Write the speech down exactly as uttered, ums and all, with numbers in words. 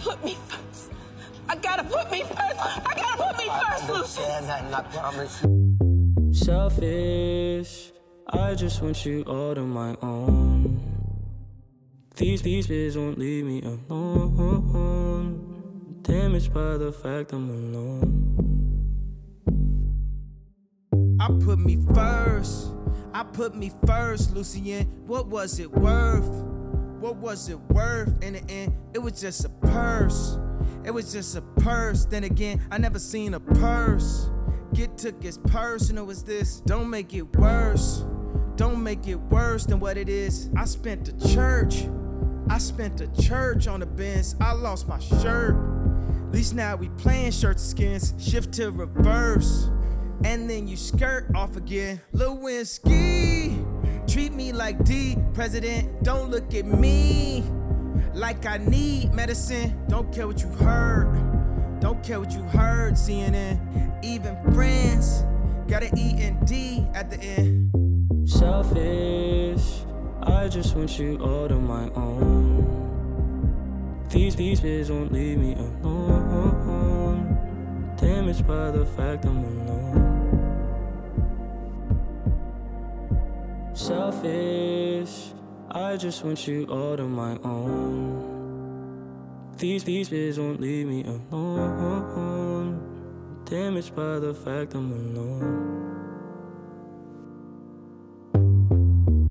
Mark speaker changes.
Speaker 1: put me first. I gotta put me first. I gotta put me first, Lucius.
Speaker 2: I understand that, and I promise.
Speaker 3: Selfish, I just want you all to my own. These, these bitches won't leave me alone. Damaged by the fact I'm alone.
Speaker 4: I put me first, I put me first, Lucien. What was it worth? What was it worth in the end? It was just a purse. It was just a purse. Then again, I never seen a purse get took as personal as this. Don't make it worse. Don't make it worse than what it is. I spent the church. I spent the church on the bench. I lost my shirt. At least now we playing shirts and skins. Shift to reverse. And then you skirt off again. Lewinsky, treat me like D, President. Don't look at me like I need medicine. Don't care what you heard. Don't care what you heard, C N N. Even friends got an E and D at the end.
Speaker 3: Selfish, I just want you all to my own. These, these bitches won't leave me alone. Damaged by the fact I'm alone. Selfish, I just want you all to my own. These, these bitches won't leave me alone. Damaged by the fact I'm alone.